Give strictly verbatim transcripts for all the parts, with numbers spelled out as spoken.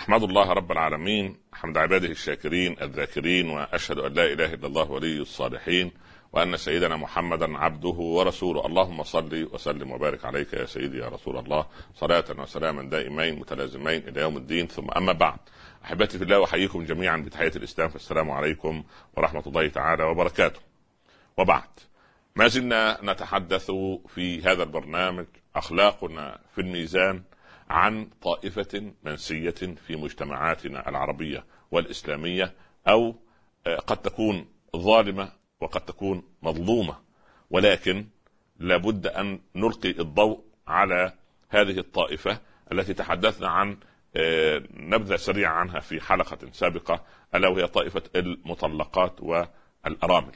أحمد الله رب العالمين حمد عباده الشاكرين الذاكرين، وأشهد أن لا إله إلا الله ولي الصالحين، وأن سيدنا محمدا عبده ورسوله. اللهم صل وسلم وبارك عليك يا سيدي يا رسول الله، صلاة وسلاما دائمين متلازمين إلى يوم الدين. ثم أما بعد، أحبتي في الله، وحييكم جميعا بتحية الإسلام، فالسلام عليكم ورحمة الله تعالى وبركاته. وبعد، ما زلنا نتحدث في هذا البرنامج أخلاقنا في الميزان عن طائفة منسية في مجتمعاتنا العربية والإسلامية، أو قد تكون ظالمة وقد تكون مظلومة، ولكن لابد أن نلقي الضوء على هذه الطائفة التي تحدثنا عن نبذة سريعة عنها في حلقة سابقة، ألا وهي طائفة المطلقات والأرامل.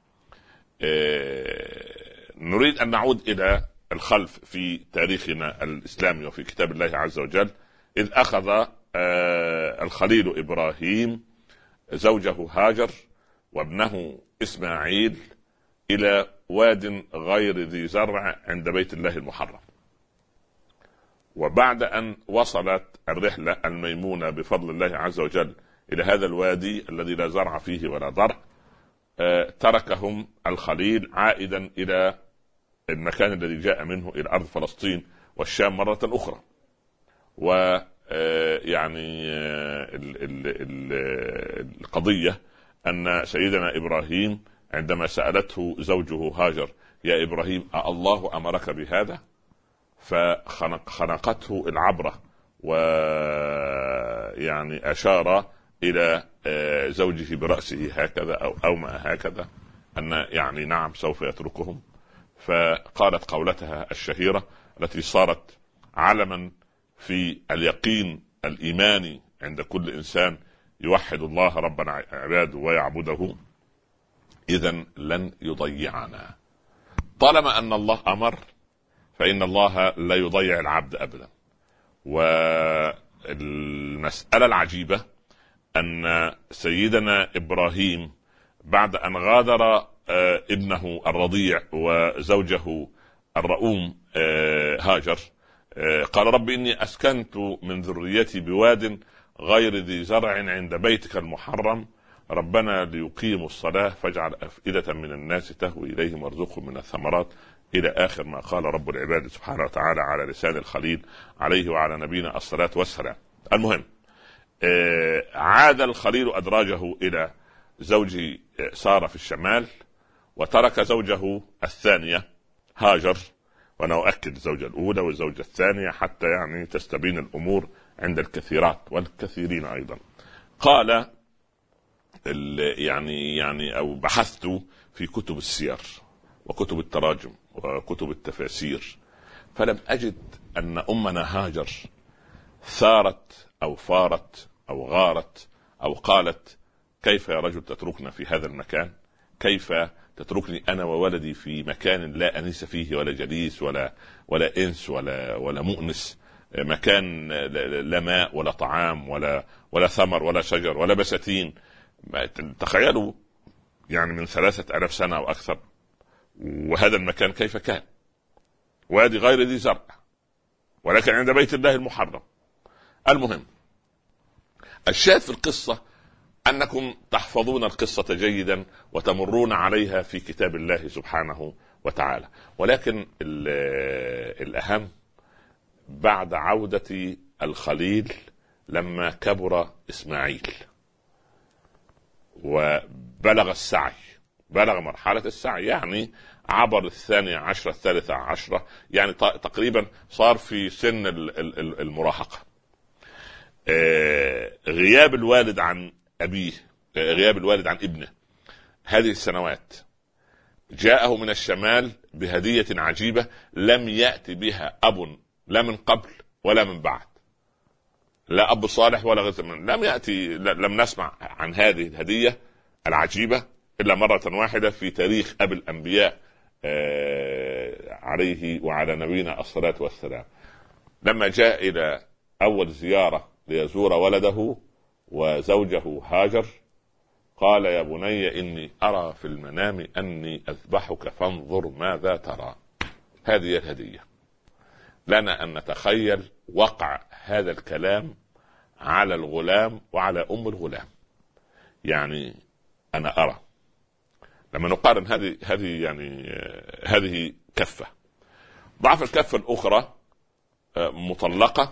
نريد أن نعود إلى الخلف في تاريخنا الإسلامي وفي كتاب الله عز وجل، إذ أخذ الخليل إبراهيم زوجه هاجر وابنه إسماعيل إلى واد غير ذي زرع عند بيت الله المحرم. وبعد أن وصلت الرحلة الميمونة بفضل الله عز وجل إلى هذا الوادي الذي لا زرع فيه ولا ضرع، تركهم الخليل عائدا إلى المكان الذي جاء منه، إلى أرض فلسطين والشام مرة أخرى. ويعني القضية أن سيدنا إبراهيم عندما سألته زوجه هاجر: يا إبراهيم، الله أمرك بهذا؟ فخنقته العبرة، ويعني أشار إلى زوجه برأسه هكذا أو أومأ هكذا، أن يعني نعم سوف يتركهم. فقالت قولتها الشهيرة التي صارت علما في اليقين الإيماني عند كل إنسان يوحد الله رب عباده ويعبده: إذن لن يضيعنا. طالما أن الله أمر فإن الله لا يضيع العبد أبدا. والمسألة العجيبة أن سيدنا إبراهيم بعد أن غادر ابنه الرضيع وزوجه الرؤوم هاجر، قال: رب إني أسكنت من ذريتي بواد غير ذي زرع عند بيتك المحرم، ربنا ليقيموا الصلاة فاجعل أفئدة من الناس تهوي إليهم وارزقهم من الثمرات، إلى آخر ما قال رب العباد سبحانه وتعالى على لسان الخليل عليه وعلى نبينا الصلاة والسلام. المهم، عاد الخليل أدراجه إلى زوجه سارة في الشمال، وترك زوجه الثانية هاجر. وأنا أؤكد الزوجة الأولى والزوجة الثانية حتى يعني تستبين الأمور عند الكثيرات والكثيرين أيضا. قال يعني يعني أو بحثت في كتب السير وكتب التراجم وكتب التفاسير، فلم أجد أن أمنا هاجر ثارت أو فارت أو غارت أو قالت: كيف يا رجل تتركنا في هذا المكان؟ كيف تتركني أنا وولدي في مكان لا أنيس فيه ولا جليس ولا ولا إنس ولا ولا مؤنس، مكان لا ماء ولا طعام ولا ولا ثمر ولا شجر ولا بساتين. تخيلوا يعني من ثلاثة آلاف سنة أو أكثر، وهذا المكان كيف كان؟ وادي غير ذي زرع، ولكن عند بيت الله المحرم. المهم، الشاهد في القصة أنكم تحفظون القصة جيدا وتمرون عليها في كتاب الله سبحانه وتعالى، ولكن الأهم بعد عودة الخليل لما كبر إسماعيل وبلغ السعي، بلغ مرحلة السعي، يعني عبر الثانية عشرة الثالثة عشرة، يعني تقريبا صار في سن المراهقة. غياب الوالد عن أبيه، غياب الوالد عن ابنه هذه السنوات، جاءه من الشمال بهدية عجيبة لم يأتي بها أب لا من قبل ولا من بعد، لا أب صالح ولا غير من لم يأتي، لم نسمع عن هذه الهدية العجيبة إلا مرة واحدة في تاريخ أبي الأنبياء عليه وعلى نبينا الصلاة والسلام، لما جاء إلى أول زيارة ليزور ولده وزوجه هاجر، قال: يا بني إني أرى في المنام أني أذبحك فانظر ماذا ترى. هذه الهدية. لنا أن نتخيل وقع هذا الكلام على الغلام وعلى أم الغلام. يعني أنا أرى لما نقارن هذه هذه يعني هذه كفة، ضعف الكفة الأخرى مطلقة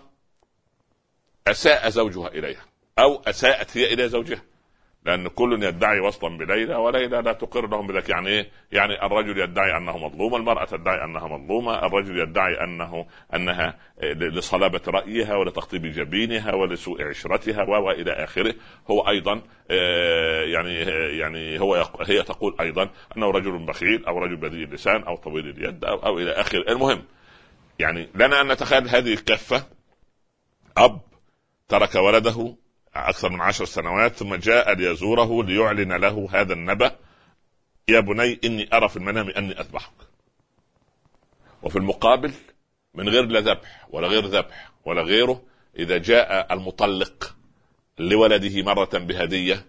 أساء زوجها إليها أو أساءت هي إلى زوجها، لأن كل يدعي وصلا بليلى وليلى لا تقر لهم بذلك. يعني إيه؟ يعني الرجل يدعي أنه مظلوم، المرأة تدعي أنها مظلومة، الرجل يدعي أنه أنها لصلابة رأيها ولتخطيب جبينها ولسوء عشرتها وإلى آخره. هو أيضا يعني يعني هو هي تقول أيضا أنه رجل بخيل أو رجل بذيء اللسان أو طويل اليد أو, أو إلى آخره. المهم يعني لنا أن نتخيل هذه الكفة: أب ترك ولده أكثر من عشر سنوات ثم جاء ليزوره ليعلن له هذا النبأ: يا بني إني أرى في المنام أني أذبحك. وفي المقابل من غير لا ذبح ولا غير ذبح ولا غيره، إذا جاء المطلق لولده مرة بهدية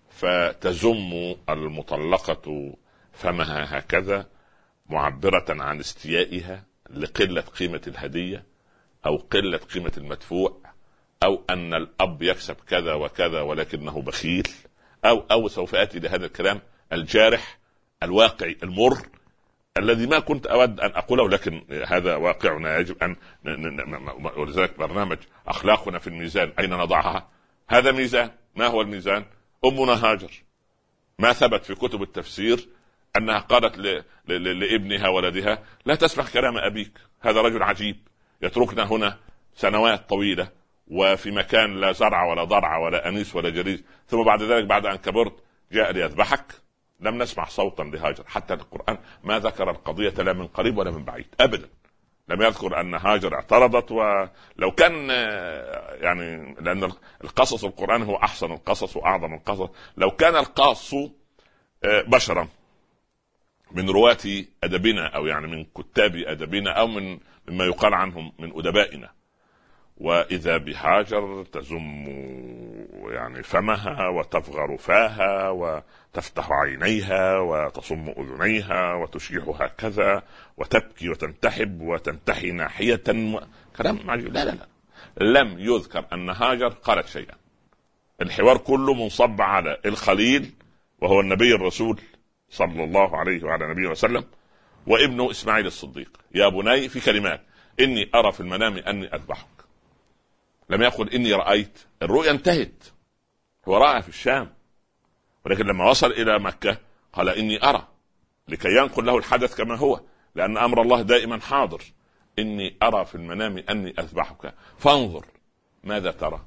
فتزم المطلقة فمها هكذا معبرة عن استيائها لقلة قيمة الهدية أو قلة قيمة المدفوع، أو أن الأب يكسب كذا وكذا ولكنه بخيل، أو أو سوف آتي لهذا الكلام الجارح الواقعي المر الذي ما كنت أود أن أقوله، لكن هذا واقعنا يجب أن ولذلك برنامج أخلاقنا في الميزان أين نضعها؟ هذا ميزان. ما هو الميزان؟ أمنا هاجر ما ثبت في كتب التفسير أنها قالت ل... ل... لابنها ولدها: لا تسمع كلام أبيك، هذا رجل عجيب يتركنا هنا سنوات طويلة وفي مكان لا زرع ولا ضرع ولا أنيس ولا جريس، ثم بعد ذلك بعد أن كبرت جاء ليذبحك. لم نسمع صوتا لهاجر، حتى القرآن ما ذكر القضية لا من قريب ولا من بعيد أبدا، لم يذكر أن هاجر اعترضت. ولو كان يعني لأن القصص القرآن هو أحسن القصص وأعظم القصص، لو كان القاص بشرا من رواة أدبنا أو يعني من كتاب أدبنا أو من مما يقال عنهم من أدبائنا، وإذا بهاجر تزم يعني فمها وتفغر فاها وتفتح عينيها وتصم أذنيها وتشيح هكذا وتبكي وتنتحب وتنتحي ناحية كلام معجب. لا لا لا لم يذكر أن هاجر قالت شيئا. الحوار كله منصب على الخليل وهو النبي الرسول صلى الله عليه وعلى نبيه وسلم وابنه إسماعيل الصديق: يا بني، في كلمات: إني أرى في المنام أني أذبحك. لم يقل إني رأيت، الرؤيا انتهت، هو رأى في الشام، ولكن لما وصل إلى مكة قال إني أرى، لكي ينقل له الحدث كما هو، لأن أمر الله دائما حاضر. إني أرى في المنام أني أذبحك فانظر ماذا ترى،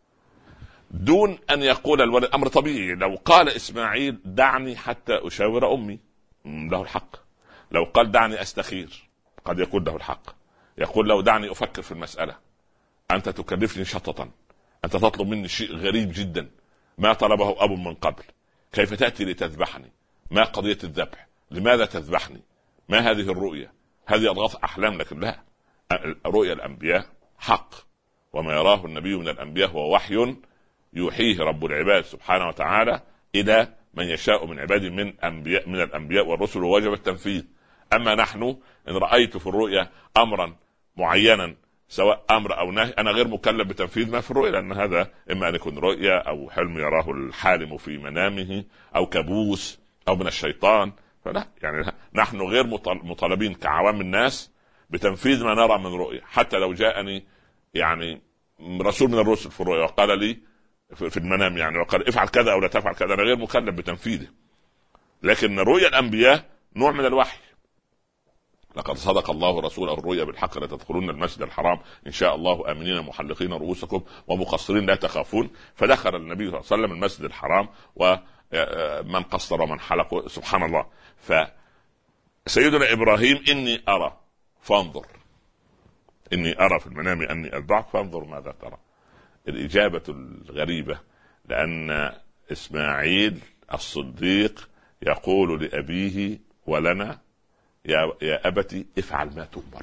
دون أن يقول الولد. أمر طبيعي، لو قال إسماعيل دعني حتى أشاور أمي له الحق، لو قال دعني أستخير قد يكون له الحق، يقول له دعني أفكر في المسألة، أنت تكلفني شططا، أنت تطلب مني شيء غريب جدا ما طلبه أب من قبل، كيف تأتي لتذبحني؟ ما قضية الذبح؟ لماذا تذبحني؟ ما هذه الرؤية؟ هذه أضغاث أحلام. لكن لا، رؤيا الأنبياء حق، وما يراه النبي من الأنبياء هو وحي يوحيه رب العباد سبحانه وتعالى إلى من يشاء من عباده من أنبياء من الأنبياء والرسل، ووجب التنفيذ. أما نحن إن رأيت في الرؤيا أمرا معينا سواء أمر أو نهي أنا غير مكلف بتنفيذ ما في الرؤيا، لأن هذا إما أن يكون رؤيا أو حلم يراه الحالم في منامه أو كابوس أو من الشيطان. فلا، يعني نحن غير مطالبين كعوام الناس بتنفيذ ما نرى من رؤيا. حتى لو جاءني يعني رسول من الرسل في الرؤيا وقال لي في المنام يعني وقال افعل كذا أو لا تفعل كذا، أنا غير مكلف بتنفيذه. لكن رؤيا الأنبياء نوع من الوحي. لقد صدق الله رسوله الرؤيا بالحق لتدخلون المسجد الحرام إن شاء الله آمنين محلقين رؤوسكم ومقصرين لا تخافون. فدخل النبي صلى الله عليه وسلم المسجد الحرام ومن قصر ومن حلق، سبحان الله. فسيدنا إبراهيم إني أرى فانظر، إني أرى في المنام أني أذبحك فانظر ماذا ترى. الإجابة الغريبة، لأن إسماعيل الصديق يقول لأبيه ولنا: يا يا أبتي افعل ما تؤمر.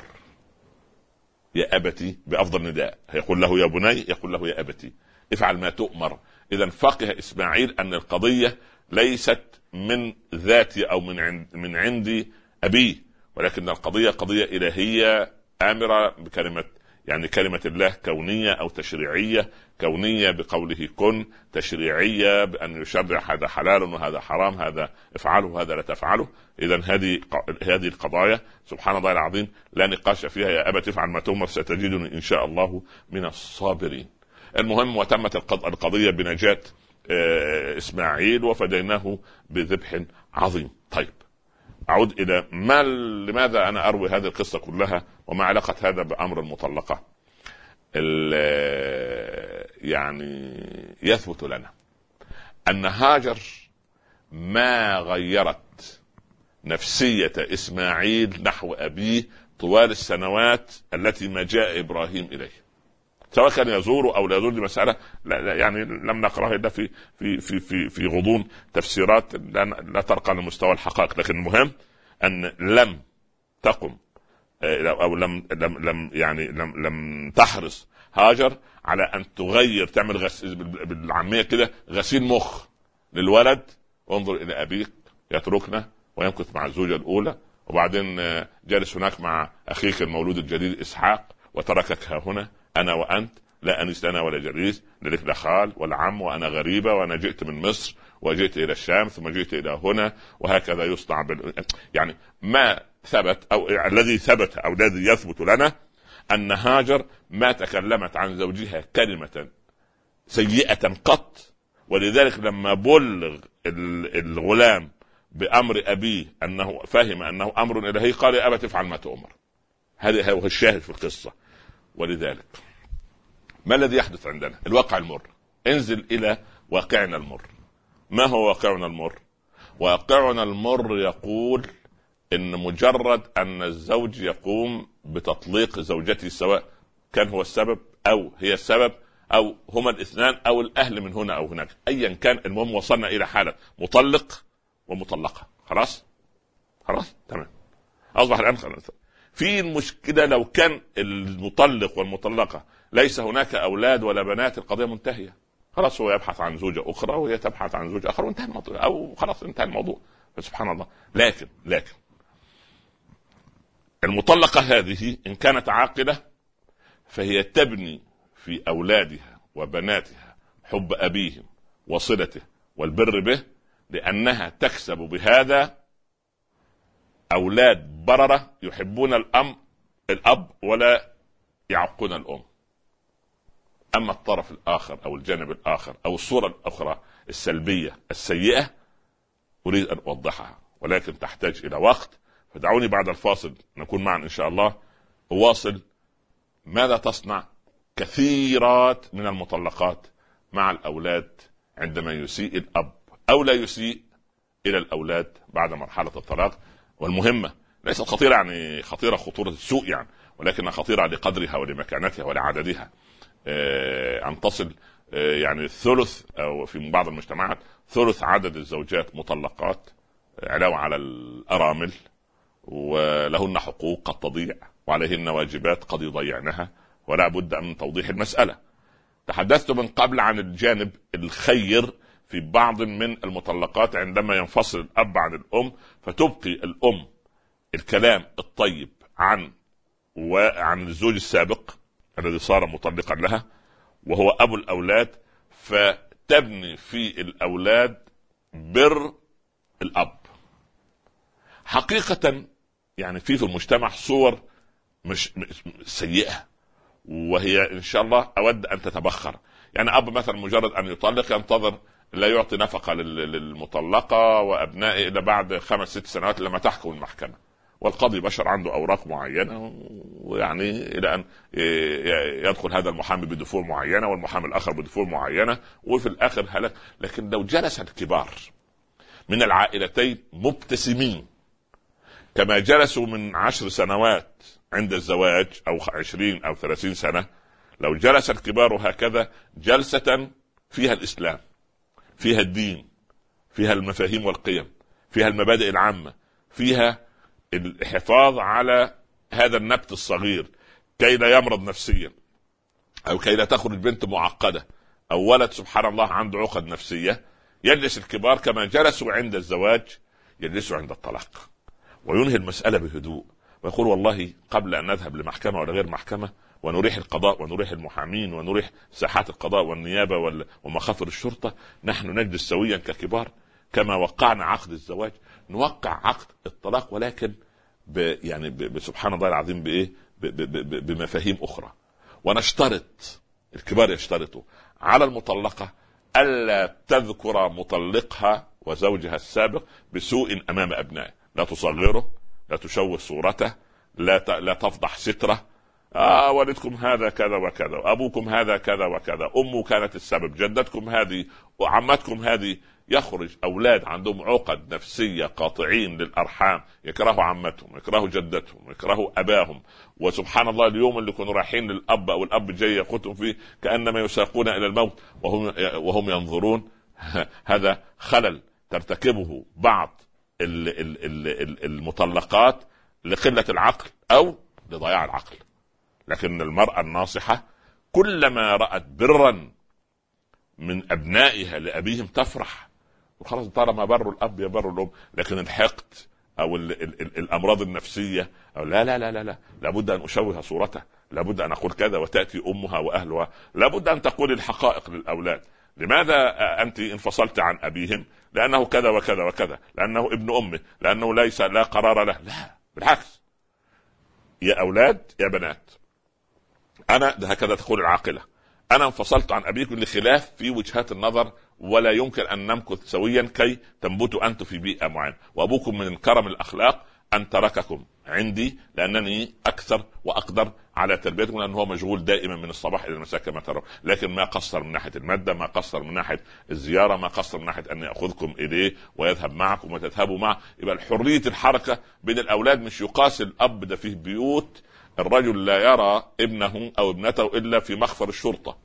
يا أبتي بأفضل نداء، يقول له يا بني، يقول له يا أبتي افعل ما تؤمر. إذن فقه إسماعيل أن القضية ليست من ذاتي أو من عند من عندي أبي، ولكن القضية قضية إلهية آمرة بكلمة يعني كلمة الله كونية أو تشريعية. كونية بقوله كن، تشريعية بأن يشرع هذا حلال وهذا حرام، هذا افعله وهذا لا تفعله. إذن هذه هذه القضايا سبحان الله العظيم لا نقاش فيها. يا أبت افعل ما تؤمر ستجدني إن شاء الله من الصابرين. المهم وتمت القضية بنجاة إسماعيل وفديناه بذبح عظيم. طيب أعود إلى ما لماذا أنا أروي هذه القصة كلها وما علاقة هذا بأمر المطلقة. يعني يثبت لنا أن هاجر ما غيرت نفسية إسماعيل نحو أبيه طوال السنوات التي ما جاء إبراهيم إليه، سواء كان يزور أو لا يزور. دي مسألة لا يعني لم نقرأها إلا في في في في في غضون تفسيرات لا, لا ترقى لمستوى الحقائق. لكن المهم أن لم تقم أو لم لم لم يعني لم لم تحرص هاجر على أن تغير تعمل غس بالعامية كده غسيل مخ للولد. انظر إلى أبيك يتركنا ويمكث مع الزوجة الأولى، وبعدين جالس هناك مع أخيك المولود الجديد إسحاق، وتركك ها هنا أنا وأنت لا أنس لنا ولا جليس، لك لا خال ولا عم، وأنا غريبة، وأنا جئت من مصر وجئت إلى الشام ثم جئت إلى هنا، وهكذا يصنع بال... يعني ما ثبت أو الذي ثبت أو الذي يثبت لنا أن هاجر ما تكلمت عن زوجها كلمة سيئة قط. ولذلك لما بلغ الغلام بأمر أبيه أنه فهم أنه أمر إلهي قال يا أبا تفعل ما تؤمر. هذا هو الشاهد في القصة. ولذلك ما الذي يحدث عندنا؟ الواقع المر. انزل إلى واقعنا المر. ما هو واقعنا المر؟ واقعنا المر يقول إن مجرد أن الزوج يقوم بتطليق زوجته، سواء كان هو السبب أو هي السبب أو هما الاثنان أو الأهل من هنا أو هناك، أيا كان، المهم وصلنا إلى حالة مطلق ومطلقة. خلاص خلاص تمام. أصبح الآن خلاص. في المشكلة لو كان المطلق والمطلقة ليس هناك أولاد ولا بنات، القضية منتهية. خلاص هو يبحث عن زوجة أخرى وهي تبحث عن زوج آخر وانتهى الموضوع، أو خلاص انتهى الموضوع. سبحان الله. لكن لكن المطلقة هذه إن كانت عاقلة فهي تبني في أولادها وبناتها حب أبيهم وصلته والبر به، لأنها تكسب بهذا أولاد بررة يحبون الأم الأب ولا يعقون الأم. أما الطرف الآخر أو الجانب الآخر أو الصورة الأخرى السلبية السيئة أريد أن أوضحها، ولكن تحتاج إلى وقت. فدعوني بعد الفاصل نكون معا إن شاء الله أواصل ماذا تصنع كثيرات من المطلقات مع الأولاد عندما يسيء الأب أو لا يسيء إلى الأولاد بعد مرحلة الطلاق. والمهمة ليست خطيرة يعني خطيرة خطورة السوء يعني، ولكنها خطيرة لقدرها ولمكانتها ولعددها. آه أن تصل آه يعني ثلث أو في بعض المجتمعات ثلث عدد الزوجات مطلقات، علاوة على الأرامل، ولهن حقوق قد تضيع وعليهن واجبات قد يضيعنها، ولا بد من توضيح المسألة. تحدثت من قبل عن الجانب الخير في بعض من المطلقات عندما ينفصل الأب عن الأم، فتبقي الأم الكلام الطيب عن وعن الزوج السابق الذي صار مطلقا لها وهو أبو الأولاد، فتبني في الأولاد بر الأب. حقيقة يعني في في المجتمع صور مش سيئة، وهي إن شاء الله أود أن تتبخر. يعني أب مثلا مجرد أن يطلق ينتظر لا يعطي نفقة للمطلقة وأبنائه إلا بعد خمس ست سنوات لما تحكم المحكمة، والقاضي بشر عنده أوراق معينة، ويعني إلى أن يدخل هذا المحامي بدفوع معينة والمحامي الآخر بدفوع معينة، وفي الآخر هلك. لكن لو جلس الكبار من العائلتين مبتسمين كما جلسوا من عشر سنوات عند الزواج أو عشرين أو ثلاثين سنة، لو جلس الكبار هكذا جلسة فيها الإسلام، فيها الدين، فيها المفاهيم والقيم، فيها المبادئ العامة، فيها الحفاظ على هذا النبت الصغير كي لا يمرض نفسيا، أو كي لا تخرج بنت معقدة أو ولد سبحان الله عنده عقد نفسية، يجلس الكبار كما جلسوا عند الزواج يجلسوا عند الطلاق، وينهي المسألة بهدوء ويقول والله قبل أن نذهب لمحكمة ولا غير محكمة ونريح القضاء ونريح المحامين ونريح ساحات القضاء والنيابة ومخافر الشرطة، نحن نجلس سويا ككبار كما وقعنا عقد الزواج نوقع عقد الطلاق، ولكن ب يعني ب سبحان الله العظيم بايه ب ب ب بمفاهيم اخرى. ونشترط، الكبار يشترطوا على المطلقة الا تذكر مطلقها وزوجها السابق بسوء امام ابنائه، لا تصغره، لا تشوه صورته، لا لا تفضح ستره. آه والدكم هذا كذا وكذا، أبوكم هذا كذا وكذا، أمه كانت السبب، جدتكم هذه وعمتكم هذه. يخرج أولاد عندهم عقد نفسية قاطعين للأرحام، يكرهوا عمتهم، يكرهوا جدتهم، يكرهوا أباهم. وسبحان الله اليوم اللي كانوا رايحين للأب أو الأب جاي يقودهم فيه كأنما يساقون إلى الموت وهم وهم ينظرون. هذا خلل ترتكبه بعض المطلقات لقلة العقل أو لضياع العقل. لكن المرأة الناصحة كلما رأت برا من أبنائها لأبيهم تفرح، وخلاص طالما بر الأب يبر الأم. لكن الحقد أو ال ال ال الأمراض النفسية أو لا لا لا لا لا لابد أن أشوه صورته، لابد أن أقول كذا، وتأتي أمها وأهلها، لابد أن تقول الحقائق للأولاد. لماذا أنت انفصلت عن أبيهم؟ لأنه كذا وكذا وكذا، لأنه ابن أمه، لأنه ليس لا قرار له. لا بالعكس، يا أولاد يا بنات، أنا ده هكذا تقول العاقلة، أنا انفصلت عن أبيكم لخلاف في وجهات النظر، ولا يمكن أن نمكث سويا كي تنبتوا أنتم في بيئة معينة. وأبوكم من كرم الأخلاق أن ترككم عندي لأنني أكثر وأقدر على تربيتكم، لأنه هو مشغول دائما من الصباح إلى المساء كما ترون. لكن ما قصر من ناحية المادة، ما قصر من ناحية الزيارة، ما قصر من ناحية أن يأخذكم إليه ويذهب معكم وتذهبوا معه. يبقى حرية الحركة بين الأولاد مش يقاس الأب. ده فيه بيوت الرجل لا يرى ابنه أو ابنته إلا في مخفر الشرطة.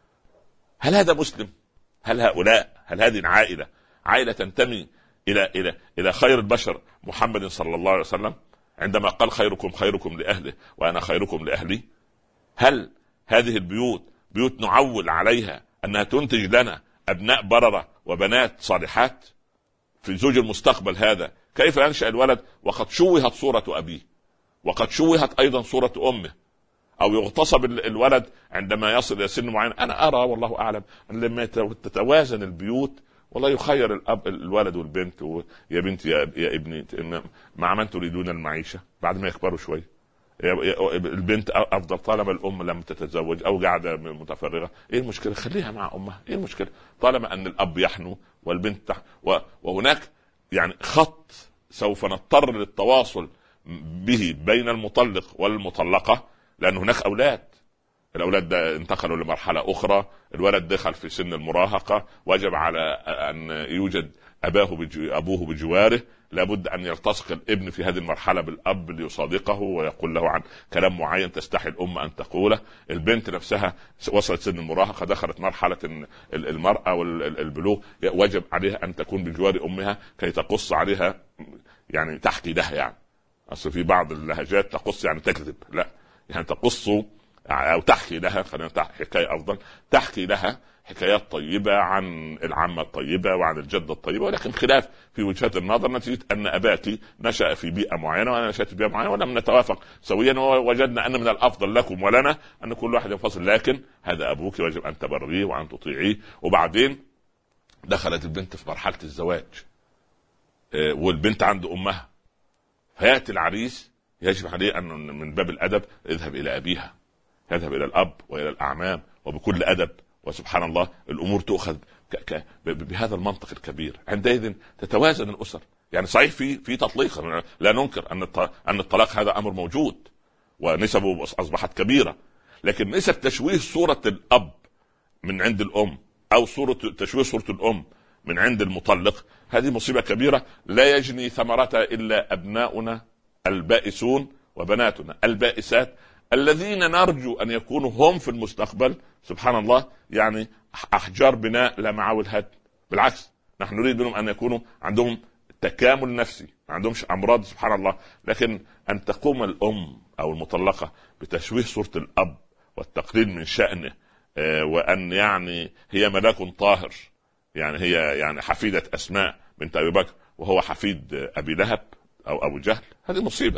هل هذا مسلم؟ هل هؤلاء هل هذه العائلة عائلة تنتمي إلى إلى إلى خير البشر محمد صلى الله عليه وسلم عندما قال خيركم خيركم لأهله وأنا خيركم لأهلي؟ هل هذه البيوت بيوت نعول عليها أنها تنتج لنا أبناء بررة وبنات صالحات؟ في زوج المستقبل هذا كيف ينشأ الولد وقد شوهت صورة أبيه، وقد شوهت أيضا صورة أمه، أو يغتصب الولد عندما يصل إلى سن معين؟ أنا أرى والله أعلم أن لما تتوازن البيوت والله يخير الأب الولد والبنت، يا بنتي يا, يا ابني مع من تريدون المعيشة بعد ما يكبروا شوي. البنت أفضل طالما الأم لم تتزوج أو قاعدة متفرغة، إيه المشكلة؟ خليها مع أمها، إيه المشكلة؟ طالما أن الأب يحنو والبنت تحن. وهناك يعني خط سوف نضطر للتواصل به بين المطلق والمطلقة، لأن هناك أولاد، الأولاد ده انتقلوا لمرحلة أخرى، الولد دخل في سن المراهقة، وجب على أن يوجد أباه بجو أبوه بجواره، لابد أن يلتصق الابن في هذه المرحلة بالأب ليصادقه ويقول له عن كلام معين تستحي الأم أن تقوله. البنت نفسها وصلت سن المراهقة، دخلت مرحلة المرأة والبلوغ، وجب عليها أن تكون بجوار أمها كي تقص عليها، يعني تحكي لها. يعني أصل في بعض اللهجات تقص يعني تكذب، لا يعني تقص أو تحكي لها، خلينا حكاية أفضل، تحكي لها حكايات طيبة عن العمة الطيبة وعن الجدة الطيبة، ولكن خلاف في وجهات النظر نتيجة أن أباك نشأ في بيئة معينة وأنا نشأت في بيئة معينة ولم نتوافق سويا، ووجدنا أن من الأفضل لكم ولنا أن كل واحد ينفصل، لكن هذا أبوك ويجب أن تبريه وأن تطيعيه. وبعدين دخلت البنت في مرحلة الزواج والبنت عند أمها، فيأتي العريس يجب عليه أن من باب الأدب يذهب إلى أبيها، يذهب إلى الأب وإلى الأعمام وبكل أدب. وسبحان الله الأمور تؤخذ ك... ك... بهذا المنطق الكبير. عندئذ تتوازن الأسر. يعني صحيح في في تطليق، لا ننكر أن أن الطلاق هذا أمر موجود ونسبه أصبحت كبيرة، لكن نسب تشويه صورة الأب من عند الأم أو صورة تشويه صورة الأم من عند المطلق، هذه مصيبة كبيرة لا يجني ثمرتها إلا أبناؤنا البائسون وبناتنا البائسات الذين نرجو أن يكونوا هم في المستقبل سبحان الله يعني أحجار بناء لا معاول هدم. بالعكس نحن نريد منهم أن يكونوا عندهم تكامل نفسي، ما عندهمش أمراض سبحان الله. لكن أن تقوم الأم أو المطلقة بتشويه صورة الأب والتقليل من شأنه، وأن يعني هي ملاك طاهر، يعني هي يعني حفيدة أسماء بنت أبي بكر وهو حفيد أبي لهب أو أبو جهل، هذه مصيبة.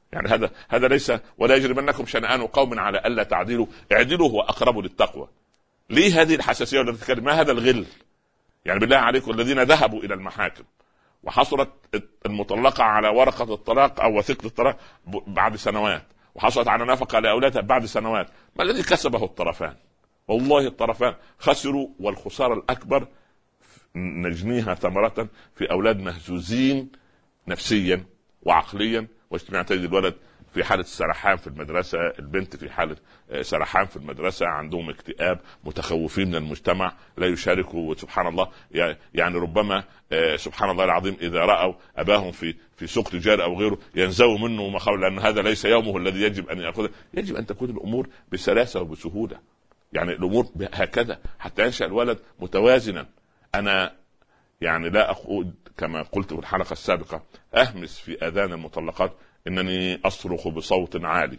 يعني هذا هذا ليس ولا يجرمنكم شنآن قوم على ألا تعدلوا اعدلوا هو أقرب للتقوى. ليه هذه الحساسية ولا تتكلم؟ ما هذا الغل؟ يعني بالله عليكم الذين ذهبوا إلى المحاكم وحصلت المطلقة على ورقة الطلاق أو وثيقة الطلاق بعد سنوات، وحصلت على نفقة لأولادها بعد سنوات، ما الذي كسبه الطرفان؟ والله الطرفان خسروا، والخسارة الأكبر نجنيها ثمرة في أولاد مهزوزين نفسيا وعقليا واجتماعيا. تجد الولد في حالة سرحان في المدرسة، البنت في حالة سرحان في المدرسة، عندهم اكتئاب، متخوفين من المجتمع، لا يشاركوا. سبحان الله، يعني ربما سبحان الله العظيم إذا رأوا أباهم في في سوق تجاري أو غيره ينزووا منه مخاوف، لأن هذا ليس يومه الذي يجب أن يأخذه. يجب أن تكون الأمور بسلاسة وبسهولة، يعني الأمور هكذا حتى ينشأ الولد متوازنا. أنا يعني لا أقول كما قلت في الحلقة السابقة أهمس في آذان المطلقات إنني أصرخ بصوت عالي: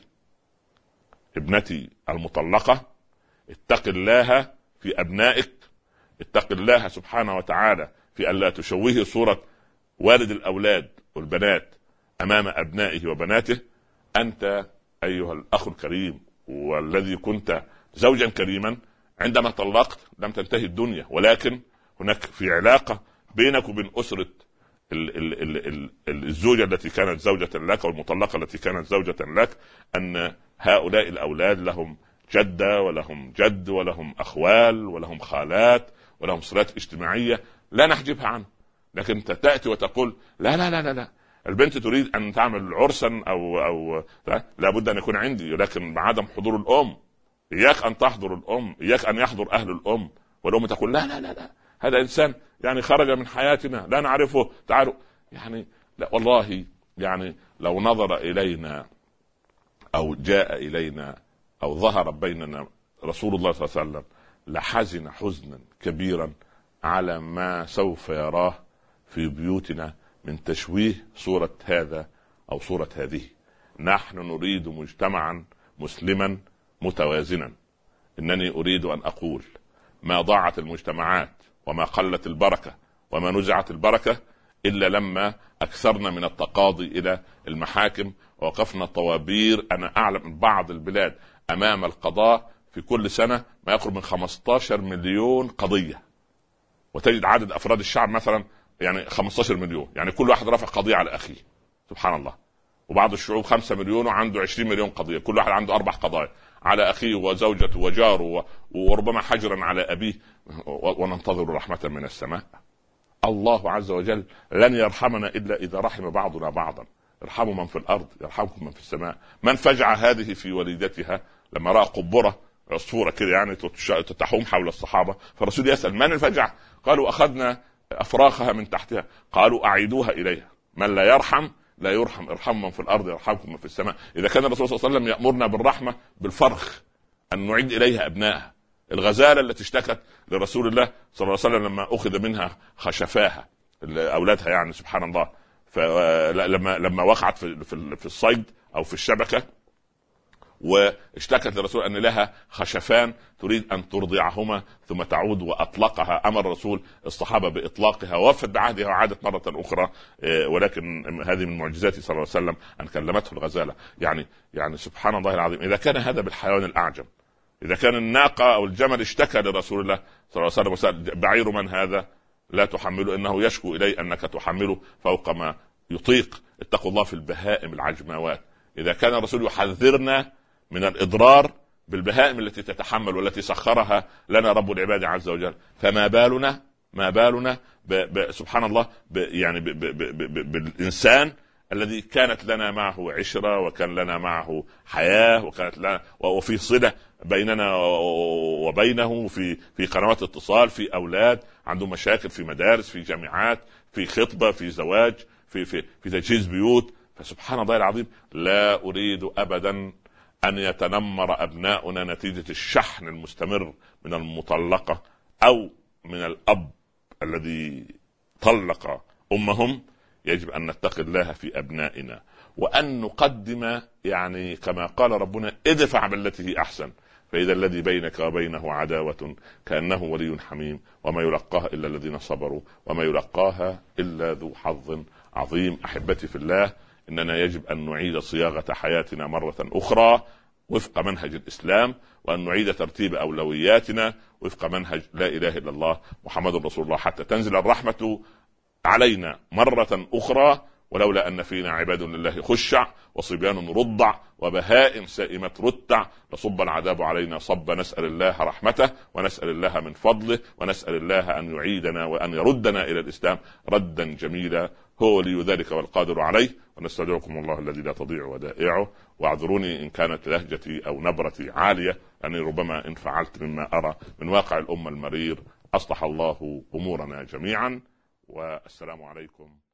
ابنتي المطلقة اتق الله في أبنائك، اتق الله سبحانه وتعالى في ألا تشوهي صورة والد الأولاد والبنات أمام أبنائه وبناته. أنت أيها الأخ الكريم والذي كنت زوجا كريما عندما طلقت لم تنتهي الدنيا، ولكن هناك في علاقة بينك وبين أسرة ال ال ال ال الزوجة التي كانت زوجة لك والمطلقة التي كانت زوجة لك، أن هؤلاء الأولاد لهم جدة ولهم جد ولهم أخوال ولهم خالات ولهم صلات اجتماعية لا نحجبها عنه. لكن أنت تأتي وتقول لا لا لا لا, لا. البنت تريد أن تعمل عرسا أو أو لا بد أن يكون عندي، لكن بعدم حضور الأم. إياك أن تحضر الأم، إياك أن يحضر أهل الأم، والأم تقول لا لا لا لا هذا إنسان يعني خرج من حياتنا لا نعرفه، تعالوا. يعني لا والله، يعني لو نظر إلينا أو جاء إلينا أو ظهر بيننا رسول الله صلى الله عليه وسلم لحزن حزنا كبيرا على ما سوف يراه في بيوتنا من تشويه صورة هذا أو صورة هذه. نحن نريد مجتمعا مسلما متوازنا. إنني أريد أن أقول ما ضاعت المجتمعات وما قلت البركة وما نزعت البركة إلا لما أكثرنا من التقاضي إلى المحاكم ووقفنا طوابير. أنا أعلم بعض البلاد أمام القضاء في كل سنة ما يقرب من خمسة عشر مليون قضية، وتجد عدد أفراد الشعب مثلا يعني خمسة عشر مليون، يعني كل واحد رفع قضية على أخيه. سبحان الله. وبعض الشعوب خمسة مليون وعنده عشرين مليون قضية، كل واحد عنده أربع قضايا على أخيه وزوجته وجاره وربما حجرا على أبيه، وننتظر رحمة من السماء. الله عز وجل لن يرحمنا إلا إذا رحم بعضنا بعضا. ارحموا من في الأرض يرحمكم من في السماء. من فجع هذه في والدتها لما رأى قبرة عصفورة كده يعني تتحوم حول الصحابة، فالرسول يسأل من الفجع؟ قالوا أخذنا أفراخها من تحتها. قالوا أعيدوها إليها. من لا يرحم لا يرحم. ارحم من في الأرض يرحمكم من في السماء. إذا كان الرسول صلى الله عليه وسلم يأمرنا بالرحمة بالفرخ أن نعيد إليها أبنائها، الغزالة التي اشتكت لرسول الله صلى الله عليه وسلم لما أخذ منها خشفاها أولادها، يعني سبحان الله، فلما لما وقعت في في الصيد أو في الشبكة واشتكت للرسول أن لها خشفان تريد أن ترضعهما ثم تعود، وأطلقها. أمر الرسول الصحابة بإطلاقها، ووفت بعهدها وعادت مرة أخرى. ولكن هذه من معجزاته صلى الله عليه وسلم أن كلمته الغزالة. يعني يعني سبحان الله العظيم. إذا كان هذا بالحيوان الأعجم، إذا كان الناقة أو الجمل اشتكى لرسول الله صلى الله عليه وسلم بعير من هذا لا تحمله، إنه يشكو إلي أنك تحمله فوق ما يطيق. اتقوا الله في البهائم العجماوات. إذا كان الرسول يحذرنا من الإضرار بالبهائم التي تتحمل والتي سخرها لنا رب العباد عز وجل، فما بالنا ما بالنا ب ب سبحان الله ب يعني ب ب ب ب بالإنسان الذي كانت لنا معه عشرة وكان لنا معه حياة وكانت لنا وفي صلة بيننا وبينه في في قنوات اتصال، في أولاد عندهم مشاكل في مدارس، في جامعات، في خطبة، في زواج، في في في تجهيز بيوت. فسبحان الله العظيم لا أريد أبدا أن يتنمر أبناؤنا نتيجة الشحن المستمر من المطلقة أو من الأب الذي طلق أمهم. يجب أن نتقي الله في أبنائنا وأن نقدم، يعني كما قال ربنا ادفع بالتي هي أحسن فإذا الذي بينك وبينه عداوة كأنه ولي حميم وما يلقاها إلا الذين صبروا وما يلقاها إلا ذو حظ عظيم. أحبتي في الله، إننا يجب أن نعيد صياغة حياتنا مرة أخرى وفق منهج الإسلام، وأن نعيد ترتيب أولوياتنا وفق منهج لا إله إلا الله محمد رسول الله، حتى تنزل الرحمة علينا مرة أخرى. ولولا أن فينا عباد لله خشع وصبيان رضع وبهائم سائمة رتع لصب العذاب علينا صب. نسأل الله رحمته ونسأل الله من فضله ونسأل الله أن يعيدنا وأن يردنا إلى الإسلام ردا جميلا، هو ولي ذلك والقادر عليه. ونستودعكم الله الذي لا تضيع ودائعه. واعذروني إن كانت لهجتي أو نبرتي عالية، لأني ربما إن فعلت مما أرى من واقع الأمة المرير. أصلح الله أمورنا جميعا، والسلام عليكم.